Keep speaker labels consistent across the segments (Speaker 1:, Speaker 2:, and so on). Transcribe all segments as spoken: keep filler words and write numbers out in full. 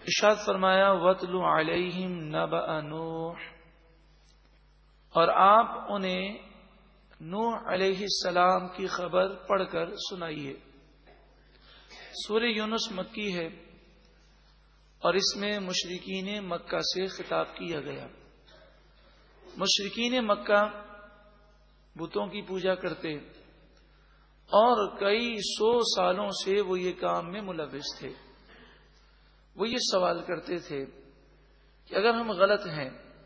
Speaker 1: ارشاد فرمایا وَاتْلُ عَلَيْهِمْ نَبَأَ نوح، اور آپ انہیں نوح علیہ السلام کی خبر پڑھ کر سنائیے۔ سورہ یونس مکی ہے اور اس میں مشرکین مکہ سے خطاب کیا گیا۔ مشرکین مکہ بتوں کی پوجا کرتے اور کئی سو سالوں سے وہ یہ کام میں ملوث تھے۔ وہ یہ سوال کرتے تھے کہ اگر ہم غلط ہیں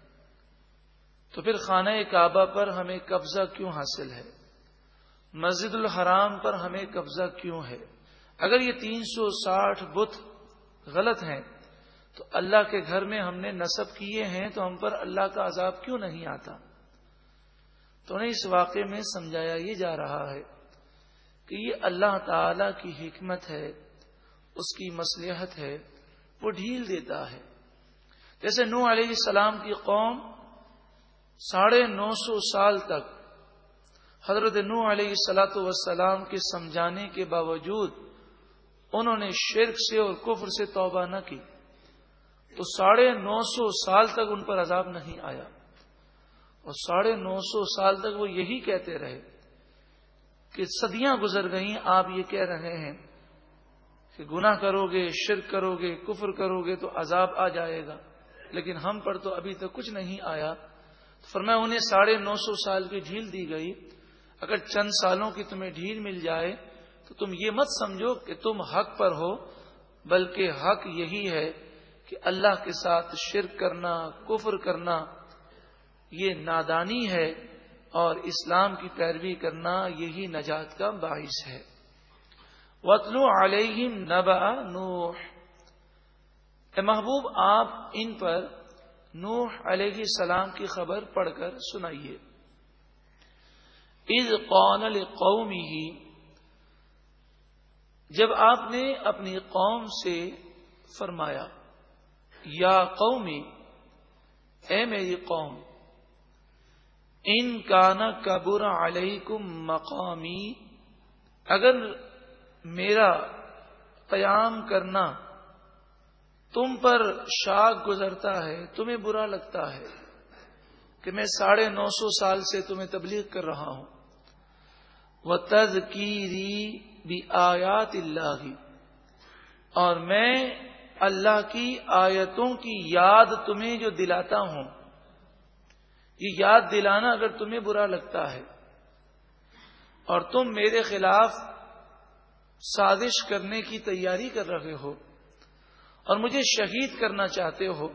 Speaker 1: تو پھر خانہ کعبہ پر ہمیں قبضہ کیوں حاصل ہے، مسجد الحرام پر ہمیں قبضہ کیوں ہے؟ اگر یہ تین سو ساٹھ بت غلط ہیں تو اللہ کے گھر میں ہم نے نصب کیے ہیں تو ہم پر اللہ کا عذاب کیوں نہیں آتا؟ تو انہیں اس واقعے میں سمجھایا یہ جا رہا ہے کہ یہ اللہ تعالی کی حکمت ہے، اس کی مصلحت ہے، وہ ڈھیل دیتا ہے۔ جیسے نوح علیہ السلام کی قوم ساڑھے نو سو سال تک حضرت نوح علیہ الصلاۃ والسلام کے سمجھانے کے باوجود انہوں نے شرک سے اور کفر سے توبہ نہ کی تو ساڑھے نو سو سال تک ان پر عذاب نہیں آیا، اور ساڑھے نو سو سال تک وہ یہی کہتے رہے کہ صدیاں گزر گئیں، آپ یہ کہہ رہے ہیں کہ گناہ کرو گے، شرک کرو گے، کفر کرو گے تو عذاب آ جائے گا، لیکن ہم پر تو ابھی تک کچھ نہیں آیا۔ فرمایا انہیں ساڑھے نو سو سال کی ڈھیل دی گئی، اگر چند سالوں کی تمہیں ڈھیل مل جائے تو تم یہ مت سمجھو کہ تم حق پر ہو، بلکہ حق یہی ہے کہ اللہ کے ساتھ شرک کرنا، کفر کرنا یہ نادانی ہے، اور اسلام کی پیروی کرنا یہی نجات کا باعث ہے۔ وَاتْلُ عَلَيْهِمْ نَبَأَ نوح، اے محبوب آپ ان پر نوح علیہ السلام کی خبر پڑھ کر سنائیے۔ اِذْ قَالَ لِقَوْمِهِ، جب آپ نے اپنی قوم سے فرمایا، یا قومی، اے میری قوم، ان کان کبر علیکم مقامی، اگر میرا قیام کرنا تم پر شاق گزرتا ہے، تمہیں برا لگتا ہے کہ میں ساڑھے نو سو سال سے تمہیں تبلیغ کر رہا ہوں، وَتَذْكِيرِي بِآيَاتِ اللَّهِ، اور میں اللہ کی آیتوں کی یاد تمہیں جو دلاتا ہوں، یہ یاد دلانا اگر تمہیں برا لگتا ہے اور تم میرے خلاف سازش کرنے کی تیاری کر رہے ہو اور مجھے شہید کرنا چاہتے ہو،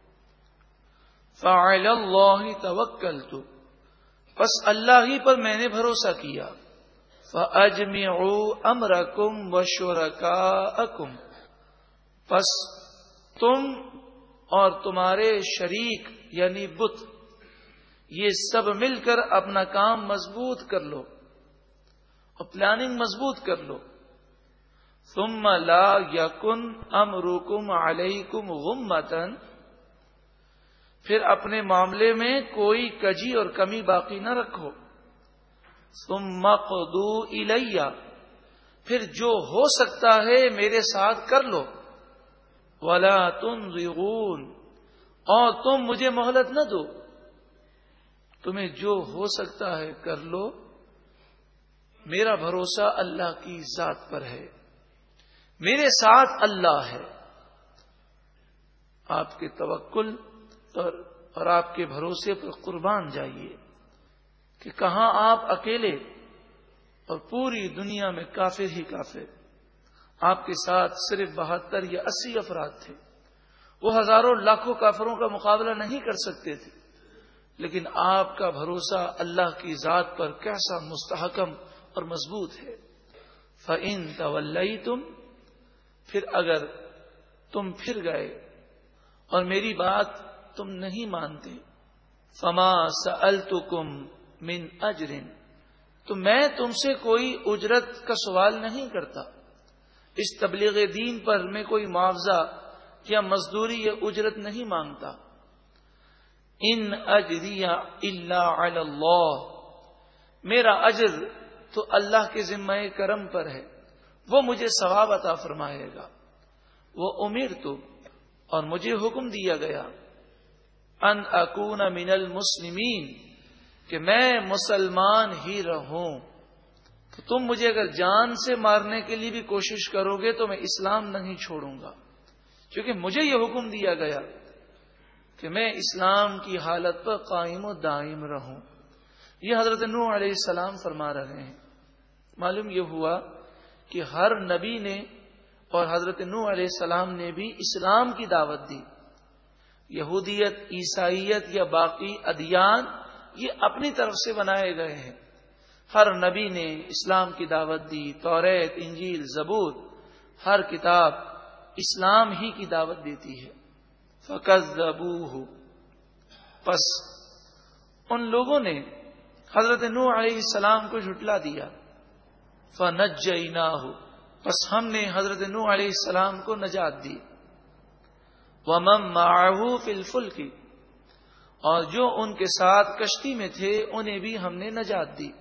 Speaker 1: فَعَلَى اللَّهِ تَوَكَّلْتُ، پس اللہ ہی پر میں نے بھروسہ کیا، فَأَجْمِعُوا أَمْرَكُمْ وَشُرَكَاءَكُمْ، پس تم اور تمہارے شریک یعنی بت یہ سب مل کر اپنا کام مضبوط کر لو اور پلاننگ مضبوط کر لو، ثم لا یکن امرکم علیکم غمۃ، پھر اپنے معاملے میں کوئی کجی اور کمی باقی نہ رکھو، ثم قضوا الی، پھر جو ہو سکتا ہے میرے ساتھ کر لو، ولا تنظرون، اور تم مجھے مہلت نہ دو، تمہیں جو ہو سکتا ہے کر لو، میرا بھروسہ اللہ کی ذات پر ہے، میرے ساتھ اللہ ہے۔ آپ کے توکل پر اور آپ کے بھروسے پر قربان جائیے کہ کہاں آپ اکیلے اور پوری دنیا میں کافر ہی کافر، آپ کے ساتھ صرف بہتر یا اسی افراد تھے، وہ ہزاروں لاکھوں کافروں کا مقابلہ نہیں کر سکتے تھے، لیکن آپ کا بھروسہ اللہ کی ذات پر کیسا مستحکم اور مضبوط ہے۔ فَإِن تَوَلَّيْتُمْ، پھر اگر تم پھر گئے اور میری بات تم نہیں مانتے، فَمَا سَأَلْتُكُمْ مِنْ أَجْرٍ، تو میں تم سے کوئی اجرت کا سوال نہیں کرتا، اس تبلیغ دین پر میں کوئی معاوضہ یا مزدوری یا اجرت نہیں مانگتا۔ ان اجری الا علی اللہ، میرا اجر تو اللہ کے ذمہ کرم پر ہے، وہ مجھے ثواب عطا فرمائے گا۔ وہ امرت، اور مجھے حکم دیا گیا ان اکون من المسلمین کہ میں مسلمان ہی رہوں، تو تم مجھے اگر جان سے مارنے کے لیے بھی کوشش کرو گے تو میں اسلام نہیں چھوڑوں گا، کیونکہ مجھے یہ حکم دیا گیا کہ میں اسلام کی حالت پر قائم و دائم رہوں۔ یہ حضرت نوح علیہ السلام فرما رہے ہیں۔ معلوم یہ ہوا کہ ہر نبی نے اور حضرت نوح علیہ السلام نے بھی اسلام کی دعوت دی۔ یہودیت، عیسائیت یا باقی ادیان یہ اپنی طرف سے بنائے گئے ہیں۔ ہر نبی نے اسلام کی دعوت دی۔ توریت، انجیل، زبور، ہر کتاب اسلام ہی کی دعوت دیتی ہے۔ فَكَذَّبُوهُ، پس ان لوگوں نے حضرت نوح علیہ السلام کو جھٹلا دیا۔ فَنَجَّيْنَاهُ، پس ہم نے حضرت نوح علیہ السلام کو نجات دی۔ وَمَن مَّعَهُ فِي الْفُلْكِ، اور جو ان کے ساتھ کشتی میں تھے انہیں بھی ہم نے نجات دی۔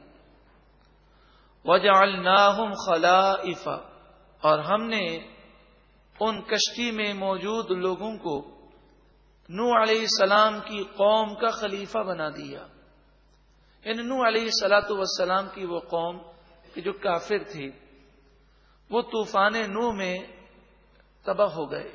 Speaker 1: وَجَعَلْنَاهُمْ خَلَائِفَ، اور ہم نے ان کشتی میں موجود لوگوں کو نوح علیہ السلام کی قوم کا خلیفہ بنا دیا۔ یعنی نوح علیہ الصلاۃ والسلام کی وہ قوم کہ جو کافر تھے وہ طوفان نوح میں تباہ ہو گئے۔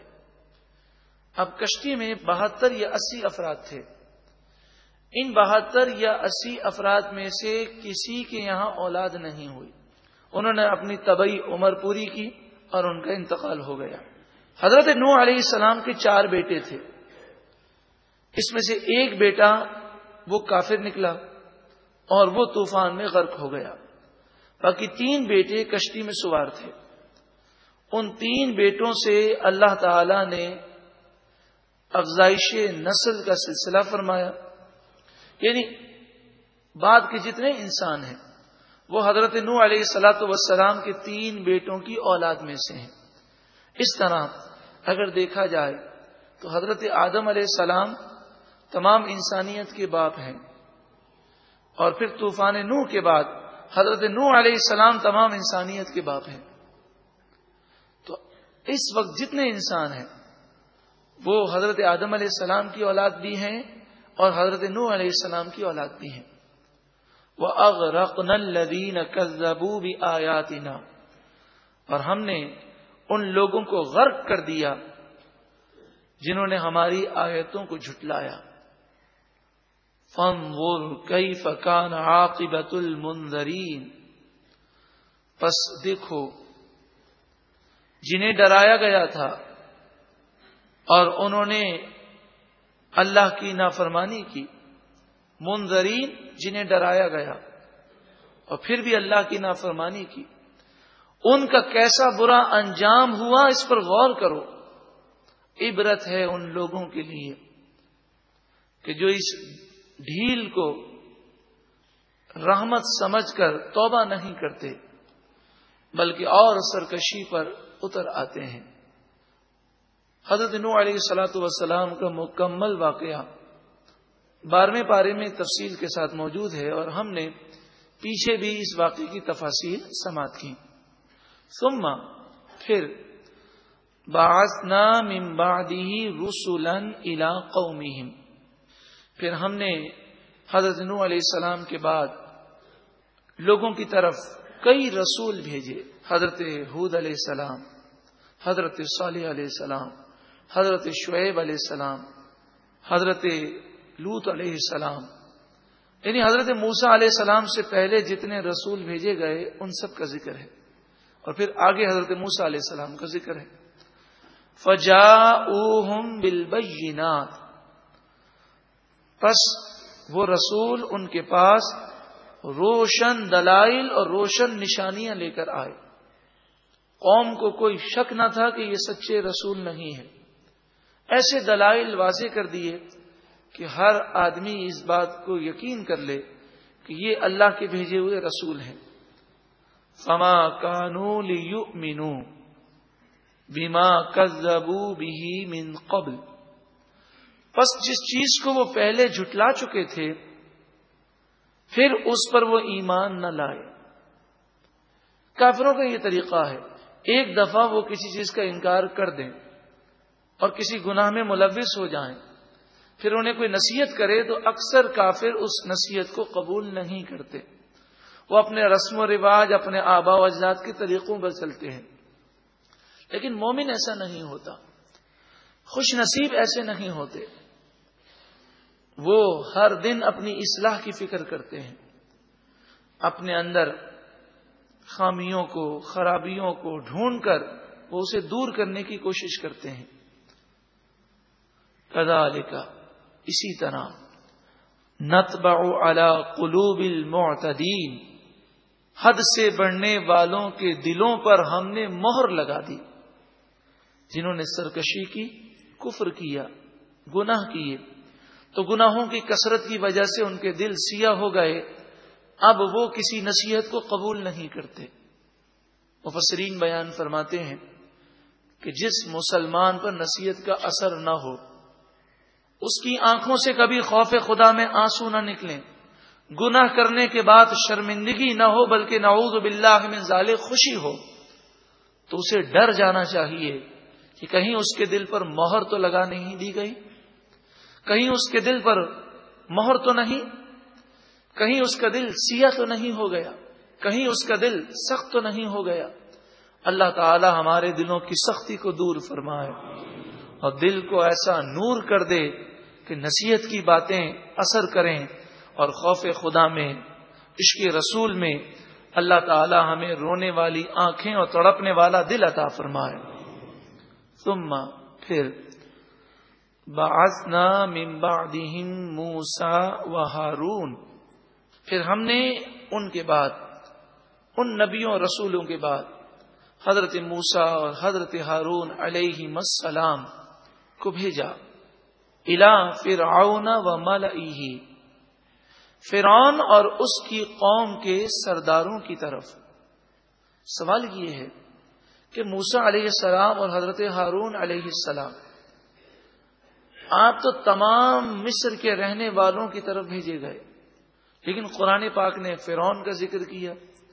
Speaker 1: اب کشتی میں بہتر یا اسی افراد تھے۔ ان بہتر یا اسی افراد میں سے کسی کے یہاں اولاد نہیں ہوئی۔ انہوں نے اپنی طبعی عمر پوری کی اور ان کا انتقال ہو گیا۔ حضرت نوح علیہ السلام کے چار بیٹے تھے، اس میں سے ایک بیٹا وہ کافر نکلا اور وہ طوفان میں غرق ہو گیا۔ باقی تین بیٹے کشتی میں سوار تھے۔ ان تین بیٹوں سے اللہ تعالی نے افزائش نسل کا سلسلہ فرمایا، یعنی بعد کے جتنے انسان ہیں وہ حضرت نوح علیہ الصلاۃ والسلام کے تین بیٹوں کی اولاد میں سے ہیں۔ اس طرح اگر دیکھا جائے تو حضرت آدم علیہ السلام تمام انسانیت کے باپ ہیں، اور پھر طوفان نوح کے بعد حضرت نوح علیہ السلام تمام انسانیت کے باپ ہیں۔ تو اس وقت جتنے انسان ہیں وہ حضرت آدم علیہ السلام کی اولاد بھی ہیں اور حضرت نوح علیہ السلام کی اولاد بھی ہیں۔ وَأَغْرَقْنَا الَّذِينَ كَذَّبُوا بِآيَاتِنَا، اور ہم نے ان لوگوں کو غرق کر دیا جنہوں نے ہماری آیتوں کو جھٹلایا۔ فَانظُرْ كَيْفَ كَانَ عَاقِبَةُ الْمُنذَرِينَ، پس دیکھو جنہیں ڈرایا گیا تھا اور انہوں نے اللہ کی نافرمانی کی۔ منذرین جنہیں ڈرایا گیا اور پھر بھی اللہ کی نافرمانی کی، ان کا کیسا برا انجام ہوا، اس پر غور کرو۔ عبرت ہے ان لوگوں کے لیے کہ جو اس ڈھیل کو رحمت سمجھ کر توبہ نہیں کرتے بلکہ اور سرکشی پر اتر آتے ہیں۔ حضرت نوح علیہ الصلاۃ والسلام کا مکمل واقعہ بارہویں پارے میں تفصیل کے ساتھ موجود ہے، اور ہم نے پیچھے بھی اس واقعے کی تفاصیل سماعت کی۔ ثم پھر بعثنا من بعدہ رسلا الی قومہم، پھر ہم نے حضرت نوح علیہ السلام کے بعد لوگوں کی طرف کئی رسول بھیجے۔ حضرت ہود علیہ السلام، حضرت صالح علیہ السلام، حضرت شعیب علیہ السلام، حضرت لوط علیہ السلام، یعنی حضرت موسیٰ علیہ السلام سے پہلے جتنے رسول بھیجے گئے ان سب کا ذکر ہے، اور پھر آگے حضرت موسیٰ علیہ السلام کا ذکر ہے۔ فَجَاءُوهُمْ بِالْبَيِّنَاتِ، پس وہ رسول ان کے پاس روشن دلائل اور روشن نشانیاں لے کر آئے۔ قوم کو کوئی شک نہ تھا کہ یہ سچے رسول نہیں ہیں، ایسے دلائل واضح کر دیے کہ ہر آدمی اس بات کو یقین کر لے کہ یہ اللہ کے بھیجے ہوئے رسول ہیں۔ فما كانوا ليؤمنوا بما كذبوا به من قبل، پس جس چیز کو وہ پہلے جھٹلا چکے تھے پھر اس پر وہ ایمان نہ لائے۔ کافروں کا یہ طریقہ ہے، ایک دفعہ وہ کسی چیز کا انکار کر دیں اور کسی گناہ میں ملوث ہو جائیں، پھر انہیں کوئی نصیحت کرے تو اکثر کافر اس نصیحت کو قبول نہیں کرتے، وہ اپنے رسم و رواج، اپنے آباء و اجداد کے طریقوں پر چلتے ہیں۔ لیکن مومن ایسا نہیں ہوتا، خوش نصیب ایسے نہیں ہوتے، وہ ہر دن اپنی اصلاح کی فکر کرتے ہیں، اپنے اندر خامیوں کو، خرابیوں کو ڈھونڈ کر وہ اسے دور کرنے کی کوشش کرتے ہیں۔ کذالک، اسی طرح، نطبع علی قلوب المعتدین، حد سے بڑھنے والوں کے دلوں پر ہم نے مہر لگا دی، جنہوں نے سرکشی کی، کفر کیا، گناہ کیے، تو گناہوں کی کثرت کی وجہ سے ان کے دل سیاہ ہو گئے، اب وہ کسی نصیحت کو قبول نہیں کرتے۔ مفسرین بیان فرماتے ہیں کہ جس مسلمان پر نصیحت کا اثر نہ ہو، اس کی آنکھوں سے کبھی خوف خدا میں آنسو نہ نکلیں، گناہ کرنے کے بعد شرمندگی نہ ہو، بلکہ نعوذ باللہ من ذالک خوشی ہو، تو اسے ڈر جانا چاہیے کہ کہیں اس کے دل پر مہر تو لگا نہیں دی گئی، کہیں اس کے دل پر مہر تو نہیں، کہیں اس کا دل سیاہ تو نہیں ہو گیا، کہیں اس کا دل سخت تو نہیں ہو گیا۔ اللہ تعالی ہمارے دلوں کی سختی کو دور فرمائے اور دل کو ایسا نور کر دے کہ نصیحت کی باتیں اثر کریں، اور خوف خدا میں، عشق رسول میں اللہ تعالی ہمیں رونے والی آنکھیں اور تڑپنے والا دل عطا فرمائے۔ ثم، پھر، بعثنا من بعدہم موسیٰ و ہارون، پھر ہم نے ان کے بعد، ان نبیوں اور رسولوں کے بعد حضرت موسیٰ اور حضرت ہارون علیہم السلام کو بھیجا، الی فرعون و ملئہ، فرعون اور اس کی قوم کے سرداروں کی طرف۔ سوال یہ ہے کہ موسیٰ علیہ السلام اور حضرت ہارون علیہ السلام، آپ تو تمام مصر کے رہنے والوں کی طرف بھیجے گئے، لیکن قرآن پاک نے فرعون کا ذکر کیا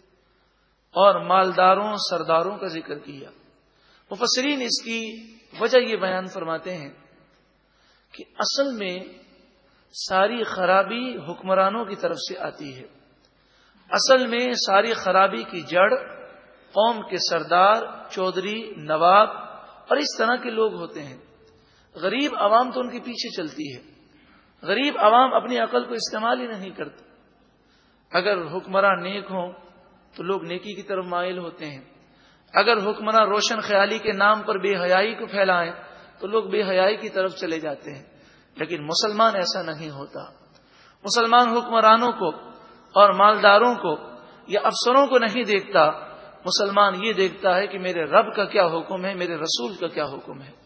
Speaker 1: اور مالداروں، سرداروں کا ذکر کیا۔ مفسرین اس کی وجہ یہ بیان فرماتے ہیں کہ اصل میں ساری خرابی حکمرانوں کی طرف سے آتی ہے، اصل میں ساری خرابی کی جڑ قوم کے سردار، چودھری، نواب اور اس طرح کے لوگ ہوتے ہیں۔ غریب عوام تو ان کے پیچھے چلتی ہے، غریب عوام اپنی عقل کو استعمال ہی نہیں کرتے۔ اگر حکمراں نیک ہوں تو لوگ نیکی کی طرف مائل ہوتے ہیں، اگر حکمراں روشن خیالی کے نام پر بے حیائی کو پھیلائیں تو لوگ بے حیائی کی طرف چلے جاتے ہیں۔ لیکن مسلمان ایسا نہیں ہوتا، مسلمان حکمرانوں کو اور مالداروں کو یا افسروں کو نہیں دیکھتا، مسلمان یہ دیکھتا ہے کہ میرے رب کا کیا حکم ہے، میرے رسول کا کیا حکم ہے۔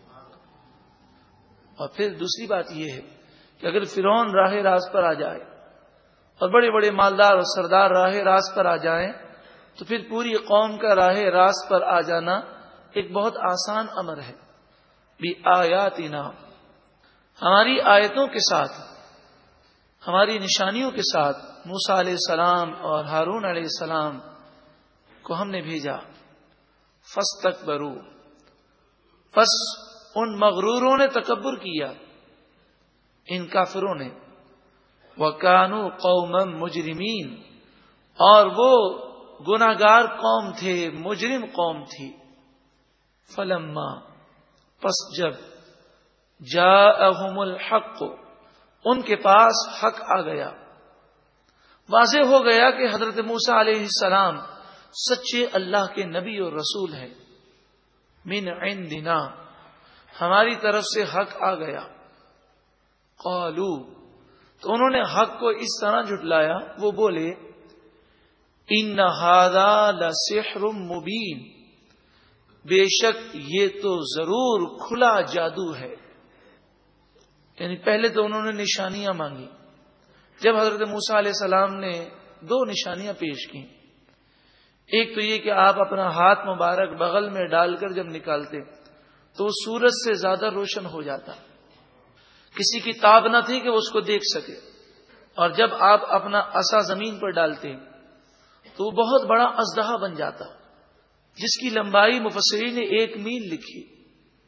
Speaker 1: اور پھر دوسری بات یہ ہے کہ اگر فرعون راہ راست پر آ جائے اور بڑے بڑے مالدار اور سردار راہ راست پر آ جائیں تو پھر پوری قوم کا راہ راست پر آ جانا ایک بہت آسان امر ہے۔ بِآیاتنا، ہماری آیتوں کے ساتھ، ہماری نشانیوں کے ساتھ موسیٰ علیہ السلام اور ہارون علیہ السلام کو ہم نے بھیجا۔ فاستکبروا، پس ان مغروروں نے تکبر کیا، ان کافروں نے، وَكَانُوا قَوْمًا مُجْرِمِينَ، اور وہ گناہگار قوم تھے، مجرم قوم تھی۔ فلما، پس جب، جاءہم الحق، ان کے پاس حق آ گیا، واضح ہو گیا کہ حضرت موسیٰ علیہ السلام سچے اللہ کے نبی اور رسول ہیں، من عندنا، ہماری طرف سے حق آ گیا، قالو، تو انہوں نے حق کو اس طرح جھٹلایا، وہ بولے، ان ھذا لسحر مبین، بے شک یہ تو ضرور کھلا جادو ہے۔ یعنی پہلے تو انہوں نے نشانیاں مانگی، جب حضرت موسیٰ علیہ السلام نے دو نشانیاں پیش کی، ایک تو یہ کہ آپ اپنا ہاتھ مبارک بغل میں ڈال کر جب نکالتے تو وہ سورج سے زیادہ روشن ہو جاتا، کسی کی تاب نہ تھی کہ وہ اس کو دیکھ سکے، اور جب آپ اپنا عصا زمین پر ڈالتے تو وہ بہت بڑا اژدہا بن جاتا، جس کی لمبائی مفسرین نے ایک میل لکھی،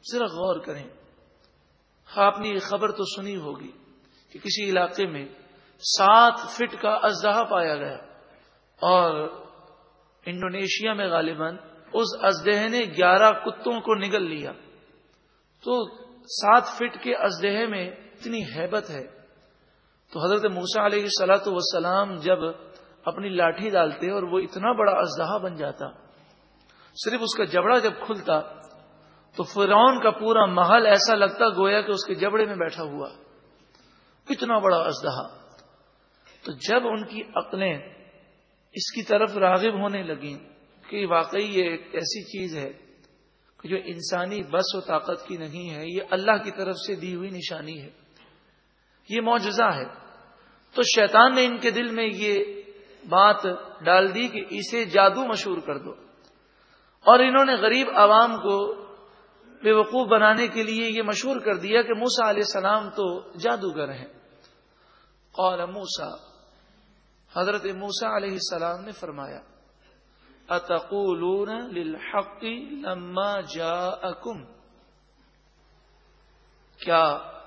Speaker 1: ذرا غور کریں. آپ نے یہ خبر تو سنی ہوگی کہ کسی علاقے میں سات فٹ کا اژدہا پایا گیا اور انڈونیشیا میں غالباً اس اژدہے نے گیارہ کتوں کو نگل لیا. تو سات فٹ کے اژدہے میں اتنی ہیبت ہے. تو حضرت موسیٰ علیہ الصلوۃ والسلام جب اپنی لاٹھی ڈالتے اور وہ اتنا بڑا اژدہا بن جاتا, صرف اس کا جبڑا جب کھلتا تو فرعون کا پورا محل ایسا لگتا گویا کہ اس کے جبڑے میں بیٹھا ہوا, اتنا بڑا اژدہا. تو جب ان کی عقلیں اس کی طرف راغب ہونے لگیں کہ واقعی یہ ایک ایسی چیز ہے کہ جو انسانی بس و طاقت کی نہیں ہے, یہ اللہ کی طرف سے دی ہوئی نشانی ہے, یہ معجزہ ہے, تو شیطان نے ان کے دل میں یہ بات ڈال دی کہ اسے جادو مشہور کر دو. اور انہوں نے غریب عوام کو بے وقوف بنانے کے لیے یہ مشہور کر دیا کہ موسیٰ علیہ السلام تو جادوگر ہیں. قال موسیٰ, حضرت موسیٰ علیہ السلام نے فرمایا, اتقولون للحق لما جاءکم, کیا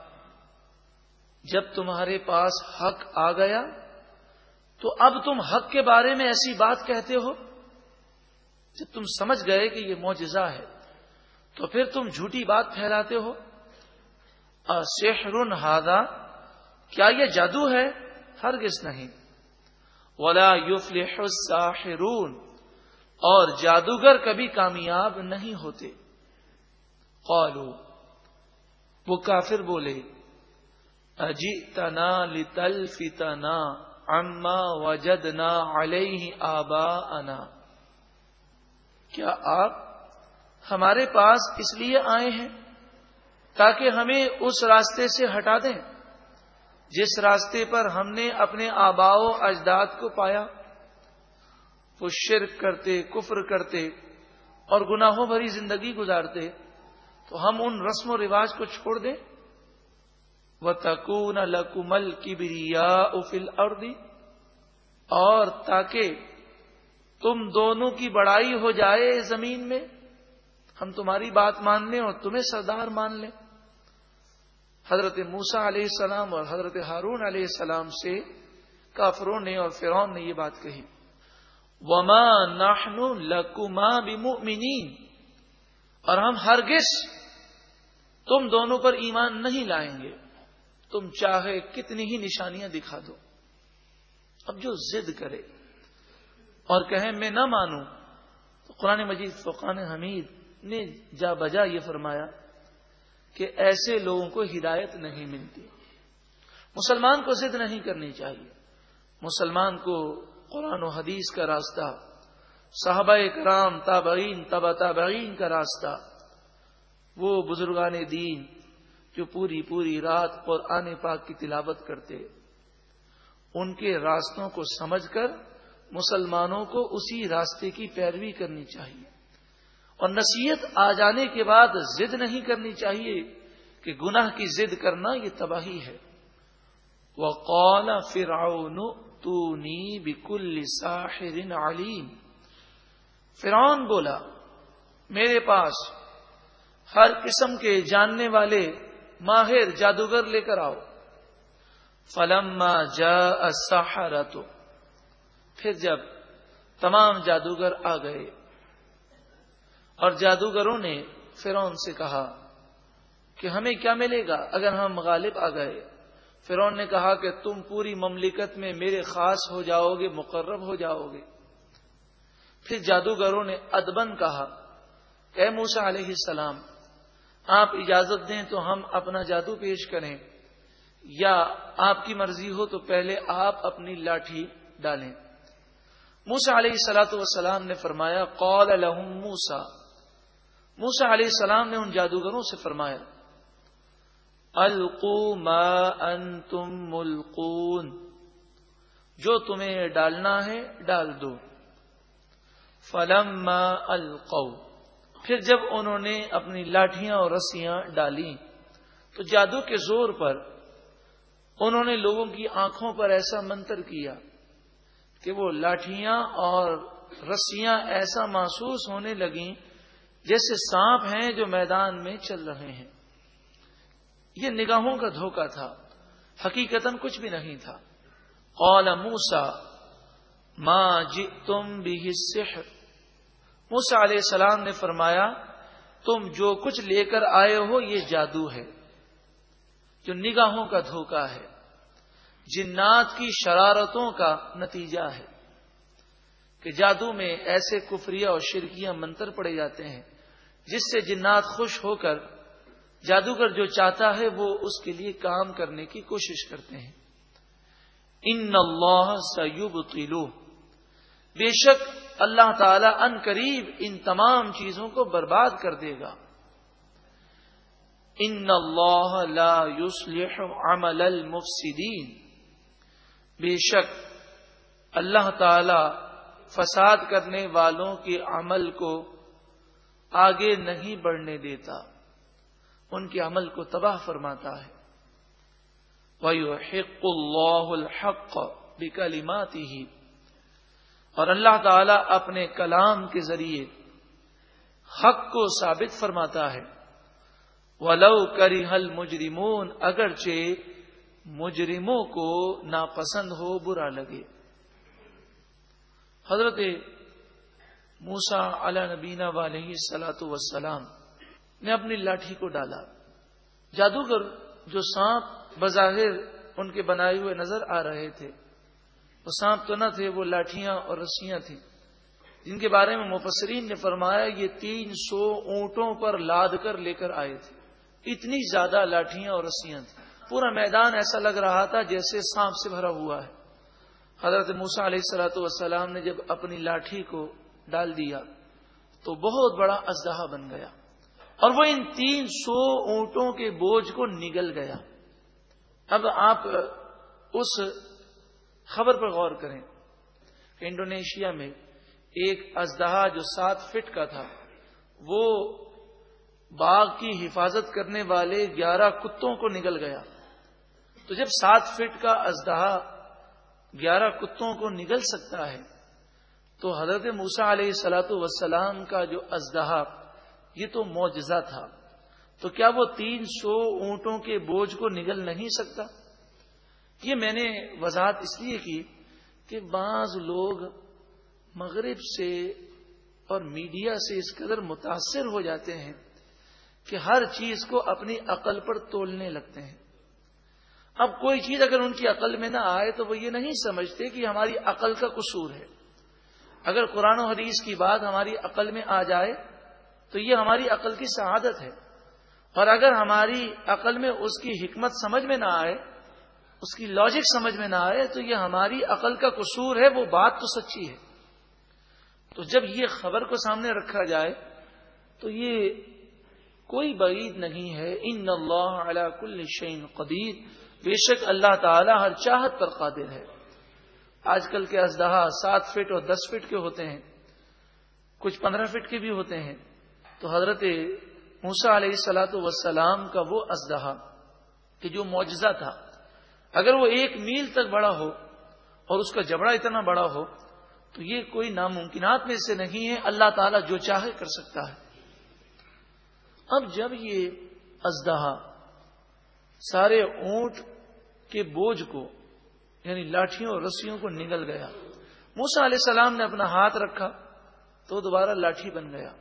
Speaker 1: جب تمہارے پاس حق آ گیا تو اب تم حق کے بارے میں ایسی بات کہتے ہو؟ جب تم سمجھ گئے کہ یہ معجزہ ہے تو پھر تم جھوٹی بات پھیلاتے ہو. اسحر ھذا, کیا یہ جادو ہے؟ ہرگز نہیں. ولا یفلح الساحرون, اور جادوگر کبھی کامیاب نہیں ہوتے. قالوا, وہ کافر بولے, اجئتنا لتلفتنا عما وجدنا علیہ آباءنا, کیا آپ ہمارے پاس اس لیے آئے ہیں تاکہ ہمیں اس راستے سے ہٹا دیں جس راستے پر ہم نے اپنے آباء و اجداد کو پایا؟ وہ شرک کرتے, کفر کرتے اور گناہوں بھری زندگی گزارتے, تو ہم ان رسم و رواج کو چھوڑ دیں؟ وَتَكُونَ لَكُمَ الْكِبْرِيَاءُ فِي الْأَرْضِ, اور تاکہ تم دونوں کی بڑائی ہو جائے زمین میں, ہم تمہاری بات مان لیں اور تمہیں سردار مان لیں. حضرت موسیٰ علیہ السلام اور حضرت ہارون علیہ السلام سے کافروں نے اور فرعون نے یہ بات کہی. وَمَا نَحْنُ لَكُمَا بِمُؤْمِنِينَ, اور ہم ہرگز تم دونوں پر ایمان نہیں لائیں گے, تم چاہے کتنی ہی نشانیاں دکھا دو. اب جو ضد کرے اور کہے میں نہ مانوں, تو قرآن مجید فرقان حمید نے جا بجا یہ فرمایا کہ ایسے لوگوں کو ہدایت نہیں ملتی. مسلمان کو ضد نہیں کرنی چاہیے. مسلمان کو قرآن و حدیث کا راستہ, صحابہ کرام, تابعین, تبع تابعین کا راستہ, وہ بزرگان دین جو پوری پوری رات قرآن پاک کی تلاوت کرتے, ان کے راستوں کو سمجھ کر مسلمانوں کو اسی راستے کی پیروی کرنی چاہیے. اور نصیحت آ جانے کے بعد ضد نہیں کرنی چاہیے کہ گناہ کی ضد کرنا یہ تباہی ہے. وَقَالَ فِرْعَوْنُ ائْتُونِي بِكُلِّ سَاحِرٍ عَلِيمٍ, فرعون بولا میرے پاس ہر قسم کے جاننے والے ماہر جادوگر لے کر آؤ. فَلَمَّا جَاءَ السَّحَرَةُ, پھر جب تمام جادوگر آ گئے اور جادوگروں نے فرعون سے کہا کہ ہمیں کیا ملے گا اگر ہم غالب آ گئے. فرعون نے کہا کہ تم پوری مملکت میں میرے خاص ہو جاؤ گے, مقرب ہو جاؤ گے. پھر جادوگروں نے ادبن کہا اے موسیٰ علیہ السلام, آپ اجازت دیں تو ہم اپنا جادو پیش کریں, یا آپ کی مرضی ہو تو پہلے آپ اپنی لاٹھی ڈالیں. موسیٰ علیہ الصلوۃ والسلام نے فرمایا قال لهم موسیٰ, موسیٰ علیہ السلام نے ان جادوگروں سے فرمایا القوا ما انتم ملقون, جو تمہیں ڈالنا ہے ڈال دو. فلما القوا, پھر جب انہوں نے اپنی لاٹھیاں اور رسیاں ڈالیں تو جادو کے زور پر انہوں نے لوگوں کی آنکھوں پر ایسا منتر کیا کہ وہ لاٹھیاں اور رسیاں ایسا محسوس ہونے لگیں جیسے سانپ ہیں جو میدان میں چل رہے ہیں. یہ نگاہوں کا دھوکہ تھا، حقیقتاً کچھ بھی نہیں تھا. قال موسیٰ ما جئتم بہ السحر، موسیٰ علیہ السلام نے فرمایا تم جو کچھ لے کر آئے ہو یہ جادو ہے، جو نگاہوں کا دھوکہ ہے، جنات کی شرارتوں کا نتیجہ ہے. کہ جادو میں ایسے کفریہ اور شرکیہ منتر پڑے جاتے ہیں جس سے جنات خوش ہو کر جادوگر جو چاہتا ہے وہ اس کے لیے کام کرنے کی کوشش کرتے ہیں. ان اللہ سیبطلہ، بے شک اللہ تعالی ان قریب ان تمام چیزوں کو برباد کر دے گا. ان اللہ لا یصلح عمل المفسدین، بے شک اللہ تعالی فساد کرنے والوں کے عمل کو آگے نہیں بڑھنے دیتا، ان کے عمل کو تباہ فرماتا ہے. وَيُحِقُّ اللَّهُ الْحَقَّ بِكَلِمَاتِهِ، اور اللہ تعالی اپنے کلام کے ذریعے حق کو ثابت فرماتا ہے. وَلَوْ كَرِهَ الْمُجْرِمُونَ، اگرچہ مجرموں کو ناپسند ہو، برا لگے. حضرت موسیٰ علی نبینا علیہ الصلوۃ والسلام نے اپنی لاٹھی کو ڈالا. جادوگر جو سانپ بظاہر ان کے بنائے ہوئے نظر آ رہے تھے، وہ سانپ تو نہ تھے، وہ لاٹھیاں اور رسیاں تھیں، جن کے بارے میں مفسرین نے فرمایا یہ تین سو اونٹوں پر لاد کر لے کر آئے تھے. اتنی زیادہ لاٹھیاں اور رسیاں تھیں، پورا میدان ایسا لگ رہا تھا جیسے سانپ سے بھرا ہوا ہے. حضرت موسیٰ علیہ الصلوۃ والسلام نے جب اپنی لاٹھی کو ڈال دیا تو بہت بڑا اژدہا بن گیا اور وہ ان تین سو اونٹوں کے بوجھ کو نگل گیا. اب آپ اس خبر پر غور کریں کہ انڈونیشیا میں ایک اژدہا جو سات فٹ کا تھا وہ باغ کی حفاظت کرنے والے گیارہ کتوں کو نگل گیا. تو جب سات فٹ کا اژدہا گیارہ کتوں کو نگل سکتا ہے تو حضرت موسیٰ علیہ الصلوۃ والسلام کا جو اژدہا یہ تو معجزہ تھا، تو کیا وہ تین سو اونٹوں کے بوجھ کو نگل نہیں سکتا؟ یہ میں نے وضاحت اس لیے کی کہ بعض لوگ مغرب سے اور میڈیا سے اس قدر متاثر ہو جاتے ہیں کہ ہر چیز کو اپنی عقل پر تولنے لگتے ہیں. اب کوئی چیز اگر ان کی عقل میں نہ آئے تو وہ یہ نہیں سمجھتے کہ ہماری عقل کا قصور ہے. اگر قرآن و حدیث کی بات ہماری عقل میں آ جائے تو یہ ہماری عقل کی سعادت ہے، اور اگر ہماری عقل میں اس کی حکمت سمجھ میں نہ آئے، اس کی لاجک سمجھ میں نہ آئے تو یہ ہماری عقل کا قصور ہے. وہ بات تو سچی ہے. تو جب یہ خبر کو سامنے رکھا جائے تو یہ کوئی بعید نہیں ہے. ان اللہ علی کل شیء قدیر، بے شک اللہ تعالی ہر چاہت پر قادر ہے. آج کل کے اژدہا سات فٹ اور دس فٹ کے ہوتے ہیں، کچھ پندرہ فٹ کے بھی ہوتے ہیں. تو حضرت موسیٰ علیہ الصلوۃ والسلام کا وہ اژدہا کہ جو معجزہ تھا، اگر وہ ایک میل تک بڑا ہو اور اس کا جبڑا اتنا بڑا ہو تو یہ کوئی ناممکنات میں سے نہیں ہے. اللہ تعالیٰ جو چاہے کر سکتا ہے. اب جب یہ اژدہا سارے اونٹ کے بوجھ کو یعنی لاٹھیوں اور رسیوں کو نگل گیا، موسیٰ علیہ السلام نے اپنا ہاتھ رکھا تو دوبارہ لاٹھی بن گیا.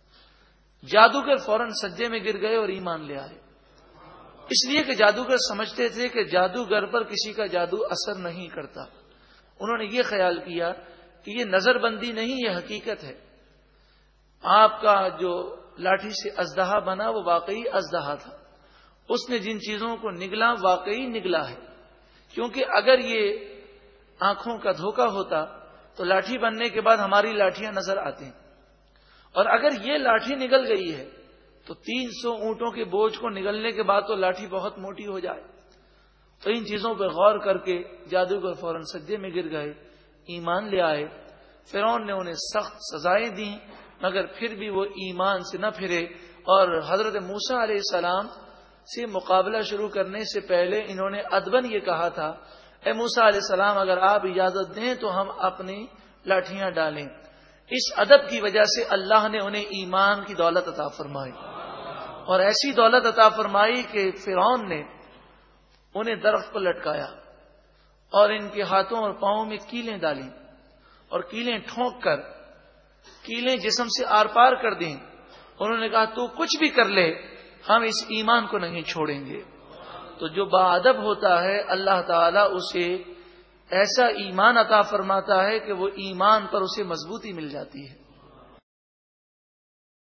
Speaker 1: جادوگر فوراً سجدے میں گر گئے اور ایمان لے آئے، اس لیے کہ جادوگر سمجھتے تھے کہ جادوگر پر کسی کا جادو اثر نہیں کرتا. انہوں نے یہ خیال کیا کہ یہ نظر بندی نہیں، یہ حقیقت ہے. آپ کا جو لاٹھی سے اژدہا بنا وہ واقعی اژدہا تھا، اس نے جن چیزوں کو نگلا واقعی نگلا ہے. کیونکہ اگر یہ آنکھوں کا دھوکہ ہوتا تو لاٹھی بننے کے بعد ہماری لاٹھیاں نظر آتی ہیں، اور اگر یہ لاٹھی نگل گئی ہے تو تین سو اونٹوں کے بوجھ کو نگلنے کے بعد تو لاٹھی بہت موٹی ہو جائے. تو ان چیزوں پہ غور کر کے جادوگر فوراً سجدے میں گر گئے، ایمان لے آئے. فرعون نے انہیں سخت سزائیں دیں مگر پھر بھی وہ ایمان سے نہ پھرے، اور حضرت موسیٰ علیہ السلام سے مقابلہ شروع کرنے سے پہلے انہوں نے ادباً یہ کہا تھا، اے موسیٰ علیہ السلام اگر آپ اجازت دیں تو ہم اپنی لاٹھیاں ڈالیں. اس ادب کی وجہ سے اللہ نے انہیں ایمان کی دولت عطا فرمائی، اور ایسی دولت عطا فرمائی کہ فرعون نے انہیں درخت پر لٹکایا اور ان کے ہاتھوں اور پاؤں میں کیلیں ڈالیں اور کیلیں ٹھونک کر کیلیں جسم سے آر پار کر دیں. انہوں نے کہا تو کچھ بھی کر لے ہم اس ایمان کو نہیں چھوڑیں گے. تو جو باادب ہوتا ہے اللہ تعالیٰ اسے ایسا ایمان عطا فرماتا ہے کہ وہ ایمان پر اسے مضبوطی مل جاتی ہے.